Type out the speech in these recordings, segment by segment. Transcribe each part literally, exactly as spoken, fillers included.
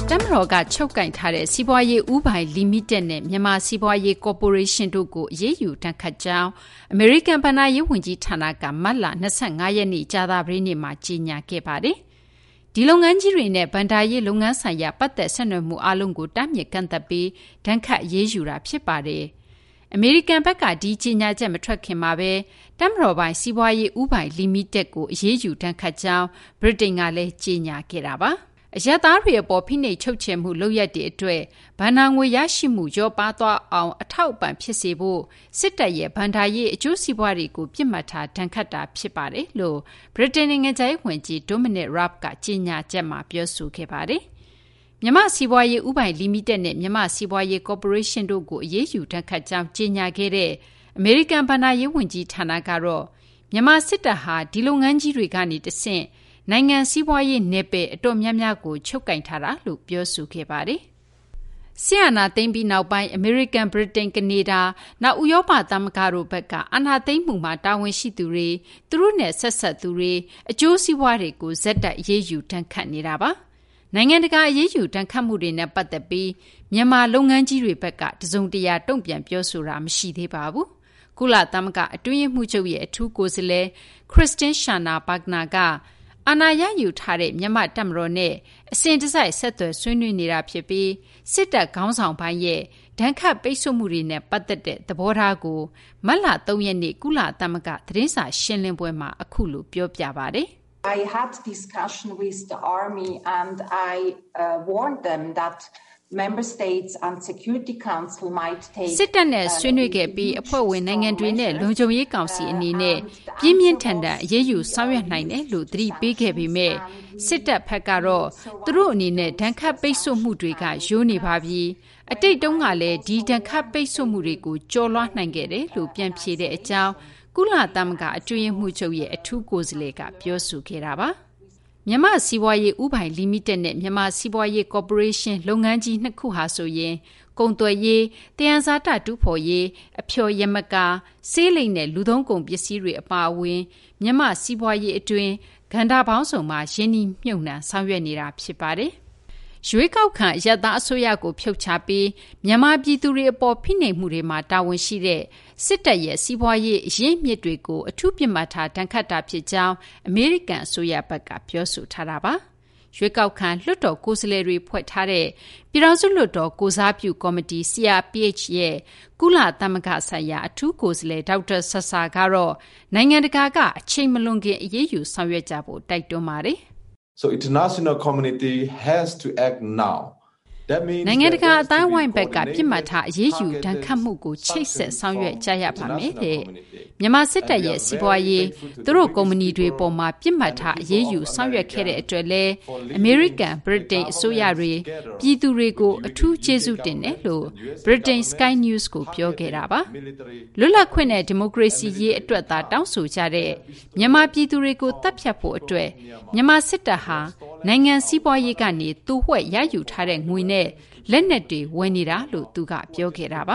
တော်ကချုပ်ကင်ထားတဲ့စီးပွားရေးဥပိုင်လီမိတက်နဲ့မြန်မာစီးပွားရေးကော်ပိုရေးရှင်းတို့ကိုအရေးယူတန်ခတ်ကြောင်းအမေရိကန်ဘဏ္ဍာရေးဝန်ကြီးဌာနကမတ်လ၂၅ရက်နေ့ကြာသပတေးနေ့မှာကြေညာခဲ့ပါတယ်။ဒီလုပ်ငန်းကြီးတွေနဲ့ဘဏ္ဍာရေးလုပ်ငန်းဆိုင်ရာပတ်သက်ဆက်နွယ်မှုအလုံးကိုတားမြစ်ကန့်သတ်ပြီးတန်ခတ်အရေးယူတာဖြစ်ပါတယ်။အမေရိကန်ဘက်ကဒီကြေညာချက်မထွက်ခင်မှာပဲတမ်မတော်ပိုင်းစီးပွားရေးဥပိုင်လီမိတက်ကိုအရေးယူတန်ခတ်ကြောင်းဗြိတိန်ကလည်းကြေညာခဲ့တာပါ။အရက်သားတွေအပေါ်ဖိနှိပ်ချုပ်ချယ်မှုလုပ်ရက်တွေအတွက်ဘဏ္ဍာငွေရရှိမှုရောပါသွားအောင်အထောက်အပံ့ဖြစ်စေဖို့စစ်တပ်ရဲ့ဘဏ္ဍာရေးအကျိုးစီးပွားတွေကိုပြစ်မှတ်ထားတန်ခတ်တာဖြစ်ပါတယ်လို့ဗြိတိန်နိုင်ငံသားဝန်ကြီးဒိုမနစ်ရာဘ်ကကြေညာချက်မှာပြောဆိုခဲ့ပါတယ်။မြန်မာစီးပွားရေးဥပိုင်လီမိတက်နဲ့မြန်မာစီးပွားရေးကော်ပိုရေးရှင်းတို့ကိုအရေးယူတန်ခတ်ကြောင်းကြေညာခဲ့တဲ့အမေရိကန်ဘဏ္ဍာရေးဝန်ကြီးဌာနကတော့မြန်မာစစ်တပ်ဟာဒီလုပ်ငန်းကြီးတွေကနေတဆင့်နိုင်ငံစီးပွားရေးနယ်ပယ်အတော်များများကိုချုပ်ကင်ထားတာလို့ပြောဆိုခဲ့ပါတယ်။ဆီယနာသိမ်းပြီးနောက်ပိုင်းအမေရိကန်ဗြိတိန်ကနေဒါနောက်ဥရောပသမဂ္ဂတို့ဘက်ကအာဏာသိမ်းမှုမှာတာဝန်ရှိသူတွေသူတို့နဲ့ဆက်ဆက်သူတွေအကျိုးစီးပွားတွေကိုဇက်တက်အရေးယူတန်ခတ်နေတာပါ။နိုင်ငံတကာအရေးယူတန်ခတ်မှုတွေနဲ့ပတ်သက်ပြီးမြန်မာလုပ်ငန်းကြီးတွေဘက်ကတစုံတရာတုံ့ပြန်ပြောဆိုတာမရှိသေးပါဘူး။ကုလသမဂ္ဂအတွင်းရေးမှူးချုပ်ရဲ့အထူးကိုယ်စားလှယ်ခရစ်စတင်းရှာနာဘာဂနာကအာဏာရယူထားတဲ့မြန်မာတပ်မတော်နဲ့အစဉ်တစိုက်ဆက်သွယ်ဆွေးနွေးနေတာဖြစ်ပြီးစစ်တပ်ခေါင်းဆောင်ပိုင်းရဲ့ဒဏ်ခတ်ပိတ်ဆို့မှုတွေနဲ့ပတ်သက်တဲ့သဘောထားကိုမတ်လ၃ရက်နေ့ကုလသမဂ္ဂသတင်းစာရှင်းလင်းပွဲမှာအခုလိုပြောပြပါတယ်။ I had discussion with the army and I uh, warned them that Member States and Security Council might take စစ်တပ်နဲ့ဆွေးနွေးခဲ့ပြီးအဖွဲ့ဝင်နိုင်ငံတွေနဲ့လုံခြုံရေးကောင်စီအနေနဲ့ပြင်းပြင်းထန်ထန်အရေးယူဆောင်ရွက်နိုင်တယ်လို့သတိပေးခဲ့ပေမဲ့စစ်တပ်ဘက်ကတော့သူတို့အနေနဲ့ဒဏ်ခတ်ပိတ်ဆို့မှုတွေကရိုးနေပါပြီအတိတ်တုန်းကလည်းဒီဒဏ်ခတ်ပိတ်ဆို့မှုတွေကိုကျော်လွှားနိုင်ခဲ့တယ်လို့ပြန်ဖြေတဲ့အကြောင်းကုလသမဂ္ဂအတွင်းရေးမှူးချုပ်ရဲ့အထူးကိုယ်စားလှယ်ကပြောဆိုခဲ့တာပါမြန်မာစီးပွားရေးဥပိုင်လီမိတက်နဲ့မြန်မာစီးပွားရေးကော်ပိုရေးရှင်းလုပ်ငန်းကြီးနှစ်ခုဟာဆိုရင်ကုန်သွယ်ရေးတယံဇာတတူးဖော်ရေးအဖျော်ရမကာဆေးလိမ်နဲ့လူသုံးကုန်ပစ္စည်းတွေအပါအဝင်မြန်မာစီးပွားရေးအတွင်းကဏ္ဍပေါင်းစုံမှာရင်းနှီးမြှုပ်နှံဆောင်ရွက်နေတာဖြစ်ပါတယ်။ရွေးကောက်ခံအရပ်သားအစိုးရကိုဖြုတ်ချပြီးမြန်မာပြည်သူတွေအပေါ်ဖိနှိပ်မှုတွေမှာတာဝန်ရှိတဲ့စစ်တပ်ရဲ့စီးပွားရေးအရင်းမြစ်တွေကိုအထူးပြစ်မှတ်ထားတန်ခတ်တာဖြစ်ကြောင်းအမေရိကန်အစိုးရဘက်ကပြောဆိုထားတာပါ။ရွေးကောက်ခံလွှတ်တော်ကိုယ်စားလှယ်တွေဖွဲ့ထားတဲ့ပြည်ထောင်စုလွှတ်တော်ကိုစားပြုကော်မတီ C R P H ရဲ့ကုလသမဂ္ဂဆိုင်ရာအထူးကိုယ်စားလှယ်ဒေါက်တာဆဆာကတော့နိုင်ငံတကာကအချိန်မလွန်ခင်အရေးယူဆောင်ရွက်ကြဖို့တိုက်တွန်းပါတယ်။ So international community has to act now. နိုင်ငံတကာအတိုင်းအဝိုင်းဘက်ကပြစ်မှတ်ထားအရေးယူဒဏ်ခတ်မှုကိုချိတ်ဆက်ဆောင်ရွက်ကြရပါမယ်တဲ့မြန်မာစစ်တပ်ရဲ့စီးပွားရေးသူတို့ကုမ္ပဏီတွေပေါ်မှာပြစ်မှတ်ထားအရေးယူဆောင်ရွက်ခဲ့တဲ့အတွက်လည်းအမေရိကန်ဗြိတိန်အစိုးရတွေပြည်သူတွေကိုအထူးကျေးဇူးတင်တယ်လို့ Britain Sky News ကိုပြောခဲ့တာပါလွတ်လပ်ခွင့်နဲ့ဒီမိုကရေစီရေးအတွက်သာတောင်းဆိုကြတဲ့မြန်မာပြည်သူတွေကိုတပ်ဖြတ်ဖို့အတွက်မြန်မာစစ်တပ်ဟာနိုင်ငံစီးပွားရေးကနေသူ့ဝှက်ရယူထားတဲ့ငွေနဲ့လက်နက်တွေဝင်နေတာလို့သူကပြောခဲ့တာပါ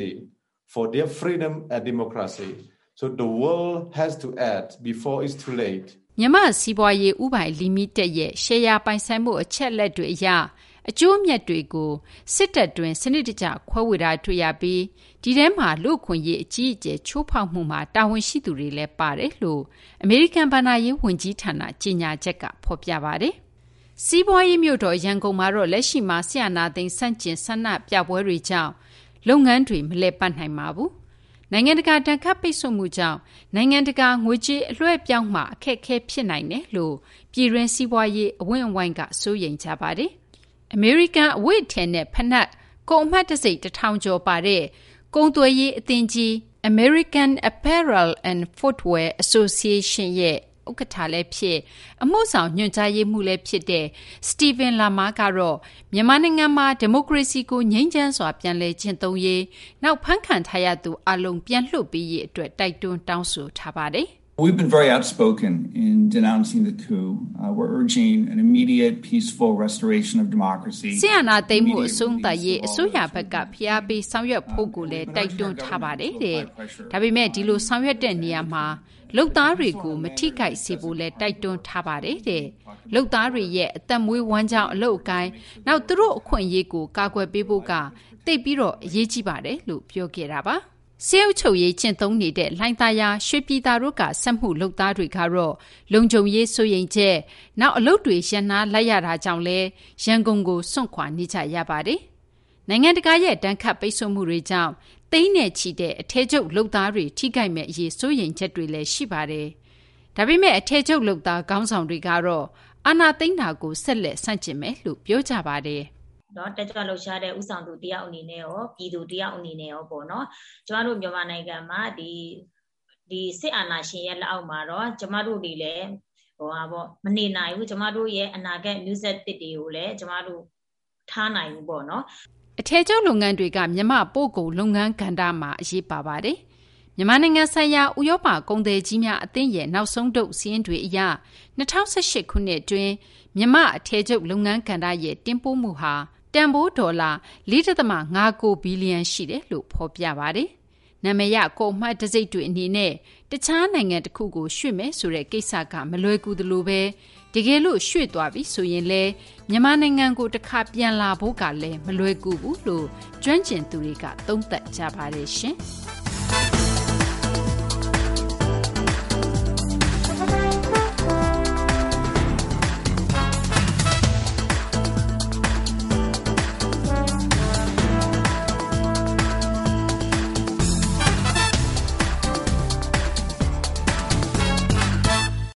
for their freedom and democracy so the world has to act before it's too late မြန်မာစီးပွားရေးဥပိုင်လီမိတက်ရဲ့ရှယ်ယာပိုင်ဆိုင်မှုအချက်လက်တွေအရအကျိုးအမြတ်တွေကိုစစ်တပ်တွင်စနစ်တကျခွဲဝေတာတွေ့ရပြီးဒီထဲမှာလူ့အခွင့်အရေးအကြီးအကျယ်ချိုးဖောက်မှုမှာတာဝန်ရှိသူတွေလည်းပါတယ်လို့အမေရိကန်ဘဏ္ဍာရေးဝန်ကြီးဌာနကြေညာချက်ကဖော်ပြပါတယ်စီးပွားရေးမြို့တော်ရန်ကုန်မှာတော့လက်ရှိမှာဆီယနာသိန်းစန့်ကျင်ဆန္ဒပြပွဲတွေကြောင့်လုပ်ငန်းတွေမလှည့်ပတ်နိုင်ပါဘူး။နိုင်ငံတကာတန်ခတ်ပိတ်ဆို့မှုကြောင့်နိုင်ငံတကာငွေကြေးအလွှဲပြောင်းမှာအခက်အခဲဖြစ်နိုင်တယ်လို့ပြည်တွင်းစီးပွားရေးအဝန်းအဝိုင်းကစိုးရိမ်ကြပါတယ်။အမေရိကန်အဝတ်အထည်နဲ့ဖနက်ကုန်အမှတ်တံဆိပ်တစ်ထောင်ကျော်ပါတဲ့ကုန်သွယ်ရေးအသင်းကြီး American Apparel and Footwear Association ရဲ့ဥက္ကဋ္ဌလည်းဖြစ်အမှုဆောင်ညွှန်ကြားရေးမှူးလည်းဖြစ်တဲ့စတီဗင်လာမာကတော့မြန်မာနိုင်ငံမှာဒီမိုကရေစီကိုငြိမ်းချမ်းစွာပြန်လည်ကျင့်သုံးရေးနောက်ဖန်ခံထားရသူအလုံးပြန်လွှတ်ပေးရေးအတွက်တိုက်တွန်းတောင်းဆိုထားပါတယ်။ We've been very outspoken in denouncing the coup. Uh, we're urging an immediate, peaceful restoration of democracy. ဆီယနာသိမ်းမှုအဆုံးသတ်ရေးအစိုးရဘက်ကဖိအားပေးဆောင်ရွက်ဖို့ကိုလည်းတိုက်တွန်းထားပါတယ်တဲ့။ဒါပေမဲ့ဒီလိုဆောင်ရွက်တဲ့နေရာမှာလုံသားတွေကိုမထိခိုက်စေဖို့လည်းတိုက်တွန်းထားပါတယ်တဲ့။လုံသားတွေရဲ့အသက်မွေးဝမ်းကြောင်းအလုပ်အကိုင်းနောက်သူတို့အခွင့်အရေးကိုကာကွယ်ပေးဖို့ကတိတ်ပြီးတော့အရေးကြီးပါတယ်လို့ပြောခဲ့တာပါ။စေအုပ်ချုပ်ရေးကျင့်သုံးနေတဲ့လှိုင်းသားရရွှေပြည်သားတို့ကစက်မှုလုပ်သားတွေကတော့လုံခြုံရေးစိုးရိမ်ချက်နောက်အလုပ်တွေရန်နာလိုက်ရတာကြောင့်လဲရန်ကုန်ကိုစွန့်ခွာနေကြရပါတယ်။နိုင်ငံတကာရဲ့တန်ခတ်ပိတ်ဆို့မှုတွေကြောင့်သိန်းနဲ့ချီတဲ့အထည်ချုပ်လုပ်သားတွေထိခိုက်မဲ့အရေးစိုးရိမ်ချက်တွေလည်းရှိပါတယ်။ဒါပေမဲ့အထည်ချုပ်လုပ်သားခေါင်းဆောင်တွေကတော့အာဏာသိမ်းတာကိုဆက်လက်ဆန့်ကျင်မယ်လို့ပြောကြပါတယ်။နော်တက်ကြွလှုပ်ရှားတဲ့ဥဆောင်သူတယောက်အနေနဲ့ရောပြည်သူတယောက်အနေနဲ့ရောပေါ့နော်ကျမတို့မြန်မာနိုင်ငံမှာဒီဒီစစ်အာဏာရှင်ရဲ့လက်အောက်မှာတော့ကျမတို့တွေလည်းဟိုဟာပေါ့မနေနိုင်ဘူးကျမတို့ရဲ့အနာဂတ်မျိုးဆက်တစ်တွေကိုလည်းကျမတို့ထားနိုင်ဘူးပေါ့နော်အထည်ချုပ်လုပ်ငန်းတွေကမြန်မာပို့ကုန်လုပ်ငန်းကဏ္ဍမှာအရေးပါပါတယ်မြန်မာနိုင်ငံဆိုင်ရာဥရောပကုန်သည်ကြီးများအသင်းရဲ့နောက်ဆုံးတုပ်စီးရင်တွေအရ၂၀၁၈ခုနှစ်တွင်မြန်မာအထည်ချုပ်လုပ်ငန်းကဏ္ဍရဲ့တင်ပို့မှုဟာတန်ဖိုးဒေါ်လာ ၄.၅၉ ဘီလီယံရှိတယ်လို့ဖော်ပြပါတယ်။နာမည်ရကုန်မှတ်တစိမ့်တွေအနေနဲ့တခြားနိုင်ငံတစ်ခုကိုရွှေ့မယ်ဆိုတဲ့ကိစ္စကမလွယ်ကူသလိုပဲတကယ်လို့ရွှေ့သွားပြီဆိုရင်လည်းမြန်မာနိုင်ငံကိုတစ်ခါပြန်လာဖို့ကလည်းမလွယ်ကူဘူးလို့ကျွမ်းကျင်သူတွေကသုံးသပ်ကြပါတယ်ရှင်။